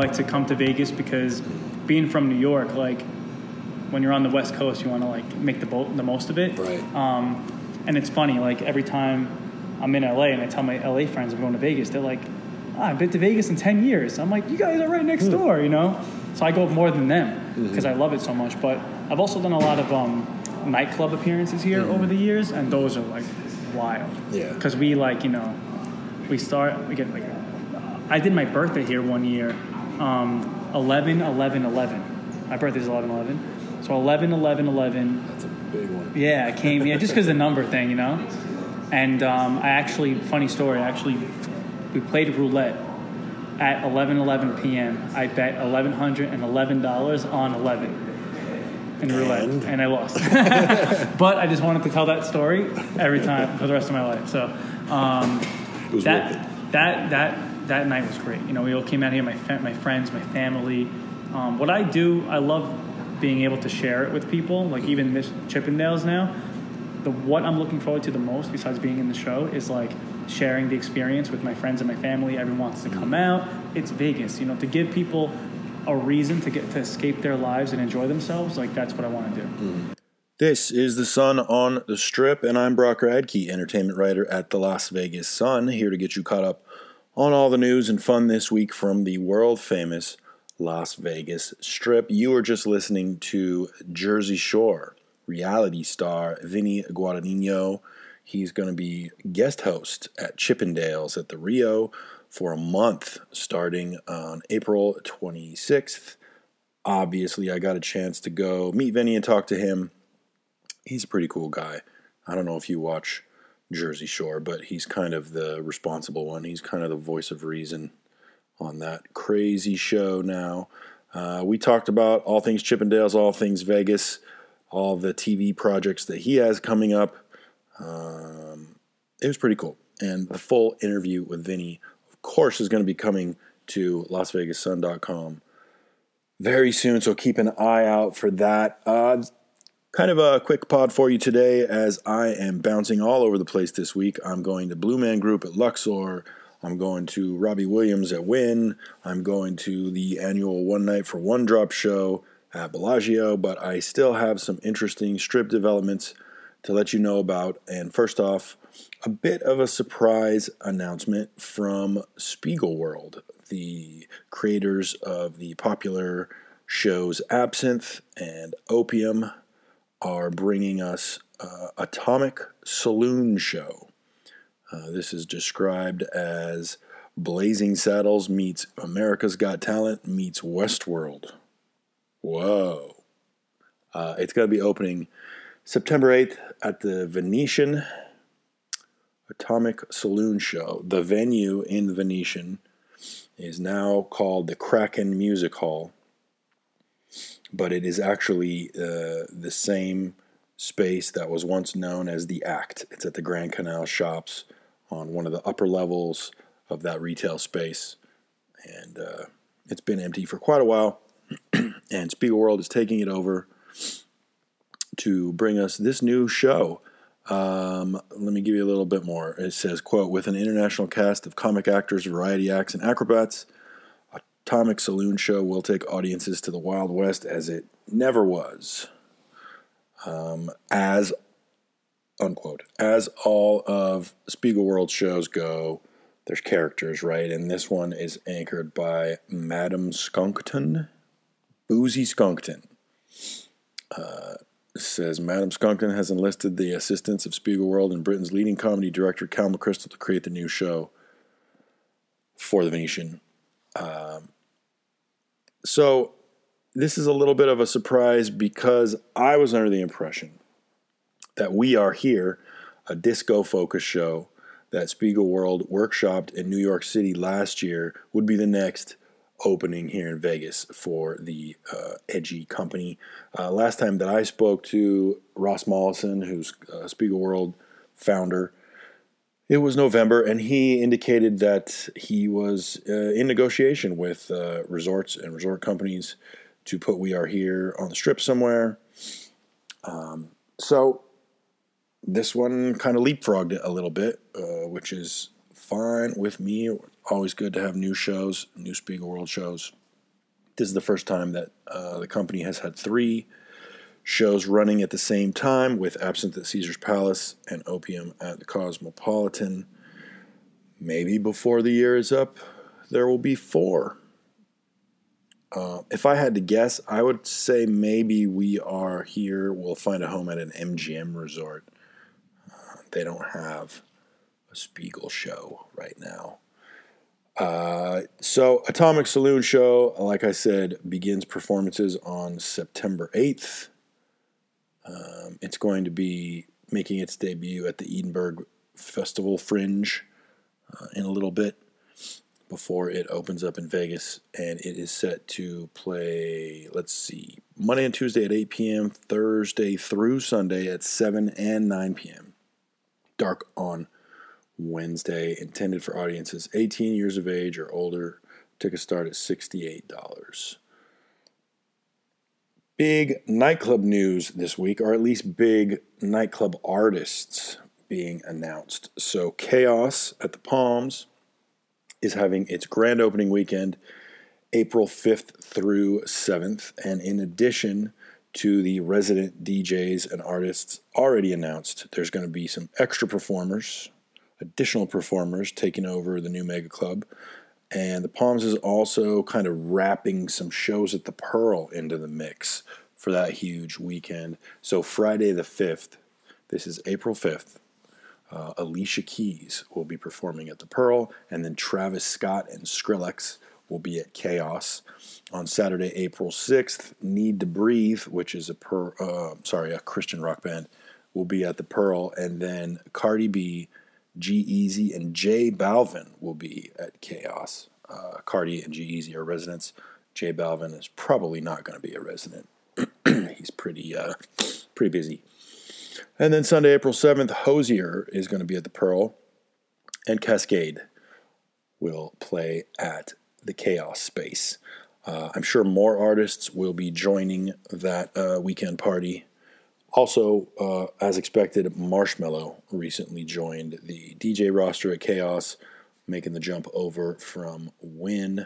like to come to Vegas because being from New York, like when you're on the West Coast, you want to like make the most of it. Right. And it's funny, like every time I'm in LA and I tell my LA friends I'm going to Vegas, they're like, I've been to Vegas in 10 years. I'm like, you guys are right next door, you know? So I go more than them because I love it so much. But I've also done a lot of nightclub appearances here over the years, and those are like wild. Yeah. Because we like, you know, we get like, I did my birthday here one year, 11/11/11. My birthday's 11/11. So 11/11/11. That's a big one. Yeah, I came, just because the number thing, you know? And I actually, funny story, we played roulette at 11:11 p.m. I bet $1,111 on 11 in roulette, and I lost. But I just wanted to tell that story every time for the rest of my life. So It was worth it. That night was great. You know, we all came out here, my friends, my family. What I do, I love being able to share it with people, like even this Chippendales now. What I'm looking forward to the most, besides being in the show, is like sharing the experience with my friends and my family. Everyone wants to come out. It's Vegas, you know, to give people a reason to get to escape their lives and enjoy themselves. Like that's what I want to do. This is The Sun on the Strip, and I'm Brock Radke, entertainment writer at the Las Vegas Sun, here to get you caught up on all the news and fun this week from the world-famous Las Vegas Strip. You are just listening to Jersey Shore reality star Vinny Guadagnino. He's going to be guest host at Chippendales at the Rio for a month starting on April 26th. Obviously, I got a chance to go meet Vinny and talk to him. He's a pretty cool guy. I don't know if you watch Jersey Shore, but he's kind of the responsible one. He's kind of the voice of reason on that crazy show now. We talked about all things Chippendales, all things Vegas, all the TV projects that he has coming up. It was pretty cool. And the full interview with Vinny, of course, is going to be coming to LasVegasSun.com very soon, so keep an eye out for that. Kind of a quick pod for you today as I am bouncing all over the place this week. I'm going to Blue Man Group at Luxor. I'm going to Robbie Williams at Wynn. I'm going to the annual One Night for One Drop show at Bellagio, but I still have some interesting Strip developments to let you know about. And first off, a bit of a surprise announcement from Spiegelworld, the creators of the popular shows Absinthe and Opium, are bringing us Atomic Saloon Show. This is described as Blazing Saddles meets America's Got Talent meets Westworld. Whoa. It's going to be opening September 8th at the Venetian. Atomic Saloon Show. The venue in the Venetian is now called the Kraken Music Hall, but it is actually the same space that was once known as the Act. It's at the Grand Canal Shops on one of the upper levels of that retail space, and it's been empty for quite a while, and Spiegelworld is taking it over to bring us this new show. Let me give you a little bit more. It says, quote, with an international cast of comic actors, variety acts, and acrobats, Atomic Saloon Show will take audiences to the Wild West as it never was. As, unquote, as all of Spiegelworld shows go, there's characters, right? And this one is anchored by Madam Skunkton, Boozy Skunkton. It says, Madam Skunkton has enlisted the assistance of Spiegelworld and Britain's leading comedy director, Cal McChrystal, to create the new show for the Venetian. So this is a little bit of a surprise because I was under the impression that We Are Here, a disco-focused show that Spiegelworld workshopped in New York City last year, would be the next opening here in Vegas for the edgy company. Last time that I spoke to Ross Mollison, who's Spiegelworld founder, it was November, and he indicated that he was in negotiation with resorts and resort companies to put We Are Here on the Strip somewhere. So this one kind of leapfrogged it a little bit, which is fine with me. Always good to have new shows, new Spiegelworld shows. This is the first time that the company has had 3 shows running at the same time, with Absinthe at Caesar's Palace and Opium at the Cosmopolitan. Maybe before the year is up, there will be 4. If I had to guess, I would say maybe we'll find a home at an MGM resort. They don't have a Spiegel show right now. So Atomic Saloon Show, like I said, begins performances on September 8th. It's going to be making its debut at the Edinburgh Festival Fringe in a little bit before it opens up in Vegas, and it is set to play, Monday and Tuesday at 8 p.m., Thursday through Sunday at 7 and 9 p.m. Dark on Wednesday, intended for audiences 18 years of age or older. Tickets start at $68. Big nightclub news this week, or at least big nightclub artists being announced. So Chaos at the Palms is having its grand opening weekend, April 5th through 7th. And in addition to the resident DJs and artists already announced, there's going to be some extra performers, additional performers taking over the new Mega Club. And the Palms is also kind of wrapping some shows at the Pearl into the mix for that huge weekend. So Friday the 5th, this is April 5th, Alicia Keys will be performing at the Pearl, and then Travis Scott and Skrillex will be at Chaos. On Saturday, April 6th, Need to Breathe, which is a Christian rock band, will be at the Pearl, and then Cardi B, G-Eazy, and J Balvin will be at Chaos. Cardi and G-Eazy are residents. J Balvin is probably not going to be a resident. He's pretty busy. And then Sunday, April 7th, Hozier is going to be at the Pearl, and Cascade will play at the Chaos Space. I'm sure more artists will be joining that weekend party. Also, as expected, Marshmello recently joined the DJ roster at Chaos, making the jump over from Wynn.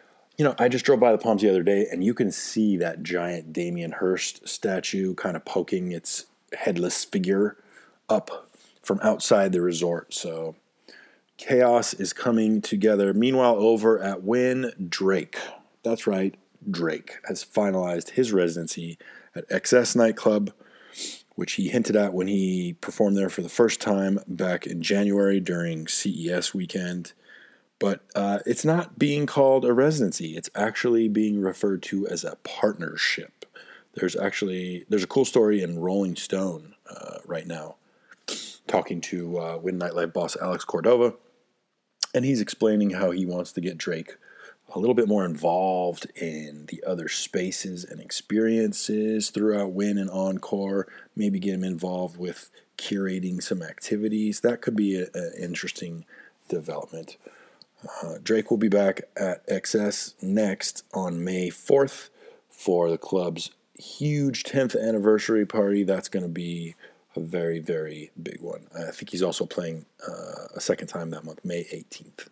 I just drove by the Palms the other day, and you can see that giant Damien Hirst statue kind of poking its headless figure up from outside the resort. So Chaos is coming together. Meanwhile, over at Wynn, Drake, that's right, Drake has finalized his residency at XS Nightclub, which he hinted at when he performed there for the first time back in January during CES weekend. But it's not being called a residency. It's actually being referred to as a partnership. There's a cool story in Rolling Stone right now, talking to Wynn Nightlife boss Alex Cordova, and he's explaining how he wants to get Drake a little bit more involved in the other spaces and experiences throughout Wynn and Encore, maybe get him involved with curating some activities. That could be an interesting development. Drake will be back at XS next on May 4th for the club's huge 10th anniversary party. That's going to be a very, very big one. I think he's also playing a second time that month, May 18th.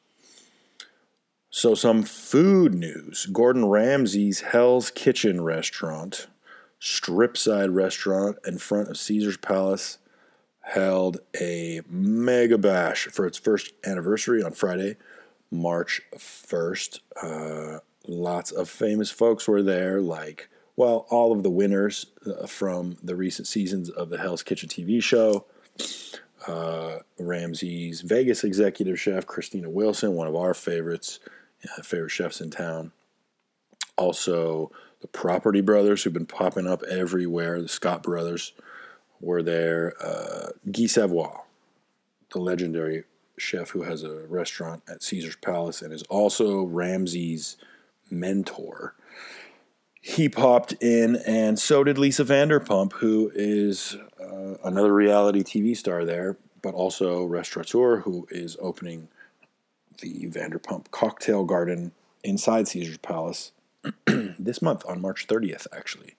So some food news. Gordon Ramsay's Hell's Kitchen restaurant, strip-side restaurant in front of Caesar's Palace, held a mega bash for its first anniversary on Friday, March 1st. Lots of famous folks were there, like, all of the winners from the recent seasons of the Hell's Kitchen TV show. Ramsay's Vegas executive chef, Christina Wilson, one of our favorite chefs in town. Also, the Property Brothers, who've been popping up everywhere, the Scott Brothers, were there. Guy Savoy, the legendary chef who has a restaurant at Caesar's Palace and is also Ramsay's mentor. He popped in, and so did Lisa Vanderpump, who is another reality TV star there, but also restaurateur who is opening the Vanderpump Cocktail Garden inside Caesar's Palace this month on March 30th, actually.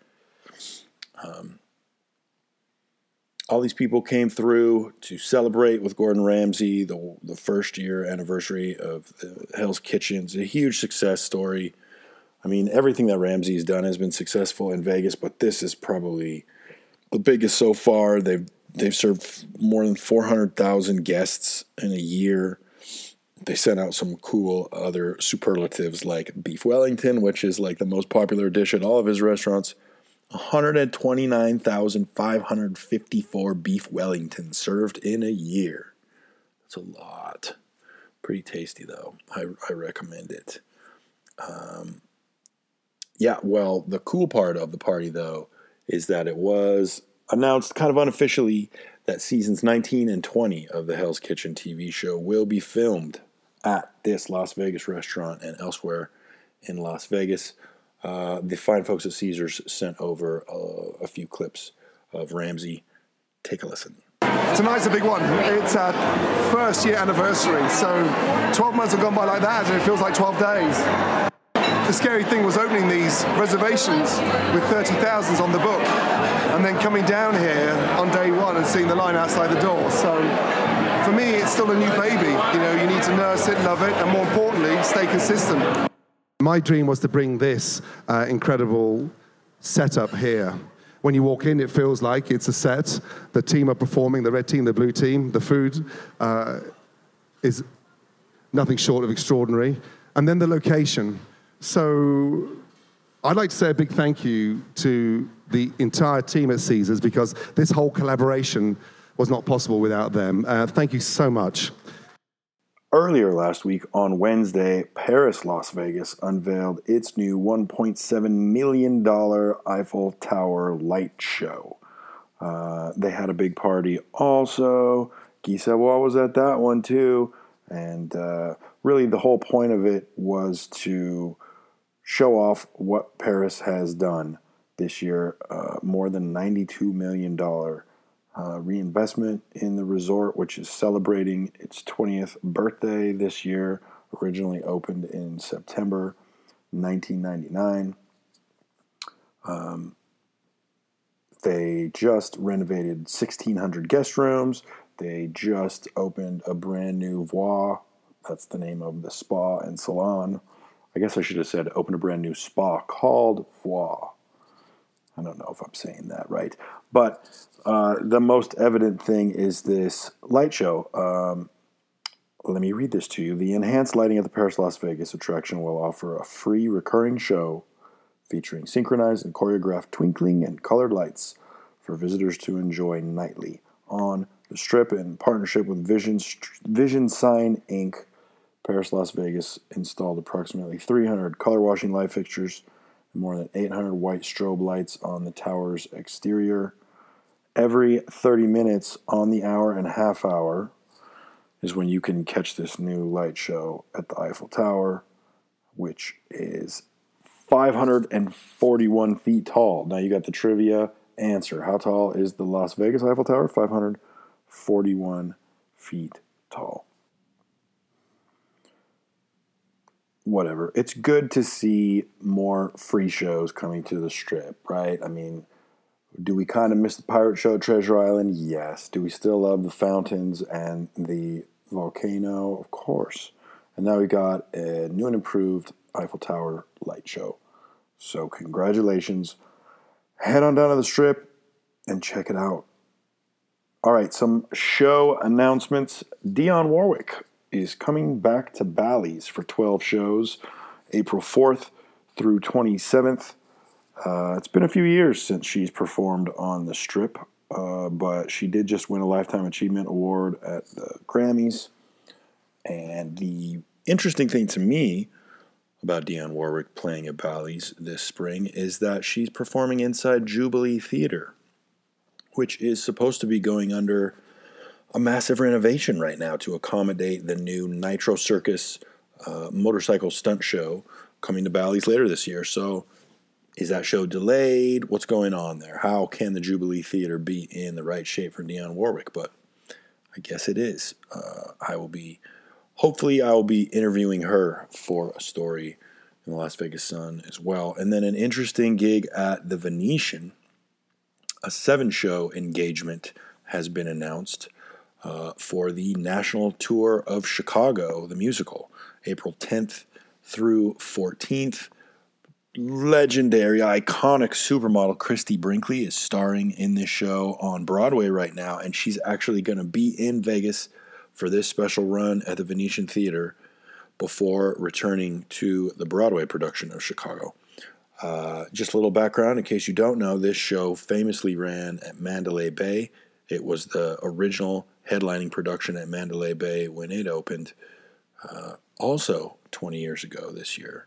All these people came through to celebrate with Gordon Ramsay the first year anniversary of the Hell's Kitchen. It's a huge success story. I mean, everything that Ramsey's done has been successful in Vegas, but this is probably the biggest so far. They've served more than 400,000 guests in a year. They sent out some cool other superlatives like Beef Wellington, which is like the most popular dish at all of his restaurants. 129,554 Beef Wellingtons served in a year. That's a lot. Pretty tasty, though. I recommend it. Well, the cool part of the party, though, is that it was announced kind of unofficially that seasons 19 and 20 of the Hell's Kitchen TV show will be filmed at this Las Vegas restaurant and elsewhere in Las Vegas. The fine folks at Caesars sent over a few clips of Ramsey. Take a listen. Tonight's a big one. It's our first year anniversary, so 12 months have gone by like that, and it feels like 12 days. The scary thing was opening these reservations with 30,000s on the book, and then coming down here on day one and seeing the line outside the door. So for me, it's still a new baby. You know, you need to nurse it, love it, and more importantly, stay consistent. My dream was to bring this incredible setup here. When you walk in, it feels like it's a set. The team are performing, the red team, the blue team. The food is nothing short of extraordinary. And then the location. So I'd like to say a big thank you to the entire team at Caesars, because this whole collaboration was not possible without them. Thank you so much. Earlier last week, on Wednesday, Paris Las Vegas unveiled its new $1.7 million Eiffel Tower light show. They had a big party also. Guy Savoy was at that one too. And really the whole point of it was to show off what Paris has done this year. More than $92 million reinvestment in the resort, which is celebrating its 20th birthday this year. Originally opened in September 1999. They just renovated 1,600 guest rooms. They just opened a brand new Voix. That's the name of the spa and salon. I guess I should have said open a brand new spa called Voix. I don't know if I'm saying that right. But the most evident thing is this light show. Let me read this to you. The enhanced lighting at the Paris Las Vegas attraction will offer a free recurring show featuring synchronized and choreographed twinkling and colored lights for visitors to enjoy nightly on the Strip in partnership with Vision Sign Inc. Paris Las Vegas installed approximately 300 color washing light fixtures and more than 800 white strobe lights on the tower's exterior. Every 30 minutes on the hour and half hour is when you can catch this new light show at the Eiffel Tower, which is 541 feet tall. Now you got the trivia answer. How tall is the Las Vegas Eiffel Tower? 541 feet tall. Whatever. It's good to see more free shows coming to the Strip, right? I mean, do we kind of miss the pirate show at Treasure Island? Yes. Do we still love the fountains and the volcano? Of course. And now we got a new and improved Eiffel Tower light show. So congratulations. Head on down to the Strip and check it out. All right, some show announcements. Dionne Warwick is coming back to Bally's for 12 shows, April 4th through 27th. It's been a few years since she's performed on the Strip, but she did just win a Lifetime Achievement Award at the Grammys. And the interesting thing to me about Dionne Warwick playing at Bally's this spring is that she's performing inside Jubilee Theater, which is supposed to be going under a massive renovation right now to accommodate the new Nitro Circus motorcycle stunt show coming to Bally's later this year. So is that show delayed? What's going on there? How can the Jubilee Theater be in the right shape for Dionne Warwick? But I guess it is. Hopefully I will be interviewing her for a story in the Las Vegas Sun as well. And then an interesting gig at the Venetian. A 7-show engagement has been announced for the National Tour of Chicago, the musical, April 10th through 14th. legendary, iconic supermodel Christy Brinkley is starring in this show on Broadway right now, and she's actually going to be in Vegas for this special run at the Venetian Theater before returning to the Broadway production of Chicago. Just a little background, in case you don't know, this show famously ran at Mandalay Bay. It was the original headlining production at Mandalay Bay when it opened, also 20 years ago this year.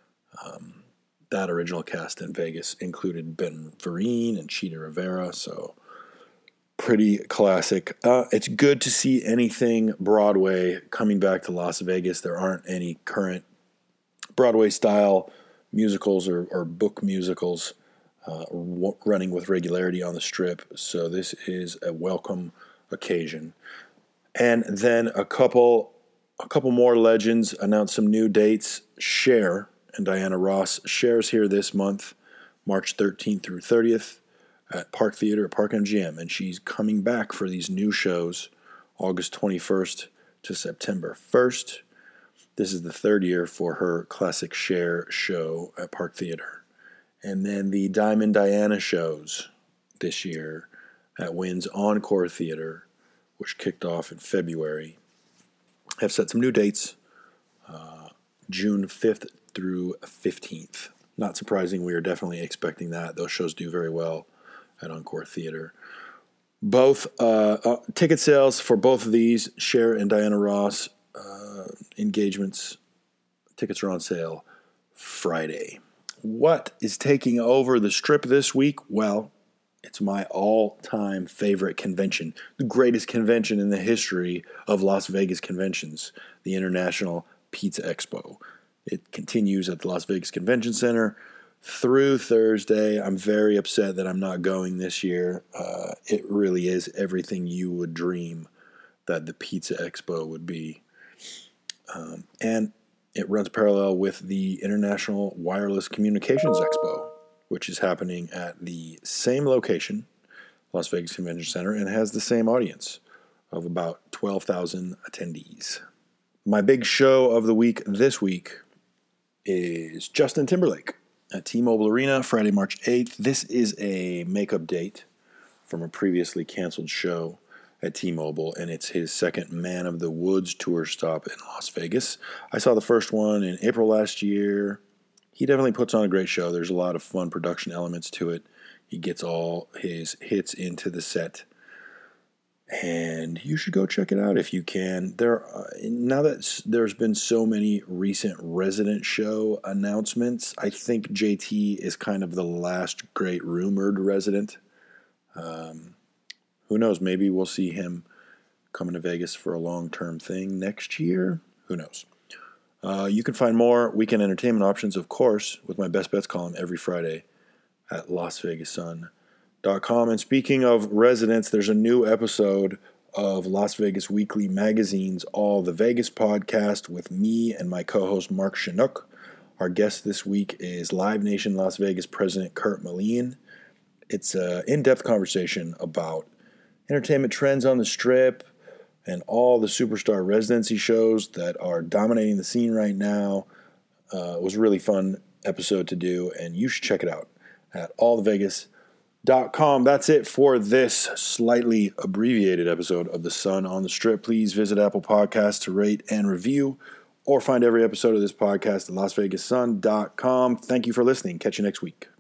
That original cast in Vegas included Ben Vereen and Chita Rivera, so pretty classic. It's good to see anything Broadway coming back to Las Vegas. There aren't any current Broadway-style musicals or book musicals running with regularity on the Strip, so this is a welcome occasion. And then a couple more legends announced some new dates. Cher and Diana Ross. Cher's here this month, March 13th through 30th at Park Theater at Park MGM, and she's coming back for these new shows August 21st to September 1st. This is the third year for her classic Cher show at Park Theater. And then the Diamond Diana shows this year at Wynn's Encore Theater, which kicked off in February, have set some new dates, June 5th through 15th. Not surprising, we are definitely expecting that. Those shows do very well at Encore Theater. Both ticket sales for both of these, Cher and Diana Ross engagements, tickets are on sale Friday. What is taking over the Strip this week? Well, it's my all-time favorite convention, the greatest convention in the history of Las Vegas conventions, the International Pizza Expo. It continues at the Las Vegas Convention Center through Thursday. I'm very upset that I'm not going this year. It really is everything you would dream that the Pizza Expo would be. And it runs parallel with the International Wireless Communications Expo, which is happening at the same location, Las Vegas Convention Center, and has the same audience of about 12,000 attendees. My big show of the week this week is Justin Timberlake at T-Mobile Arena, Friday, March 8th. This is a makeup date from a previously canceled show at T-Mobile, and it's his second Man of the Woods tour stop in Las Vegas. I saw the first one in April last year. He definitely puts on a great show. There's a lot of fun production elements to it. He gets all his hits into the set. And you should go check it out if you can. Now that there's been so many recent resident show announcements, I think JT is kind of the last great rumored resident. Who knows? Maybe we'll see him coming to Vegas for a long-term thing next year. Who knows? You can find more weekend entertainment options, of course, with my Best Bets column every Friday at LasVegasSun.com. And speaking of residents, there's a new episode of Las Vegas Weekly Magazine's All the Vegas podcast with me and my co-host Mark Chinook. Our guest this week is Live Nation Las Vegas President Kurt Mallien. It's an in-depth conversation about entertainment trends on the Strip and all the superstar residency shows that are dominating the scene right now. It was a really fun episode to do, and you should check it out at allthevegas.com. That's it for this slightly abbreviated episode of The Sun on the Strip. Please visit Apple Podcasts to rate and review, or find every episode of this podcast at LasVegasSun.com. Thank you for listening. Catch you next week.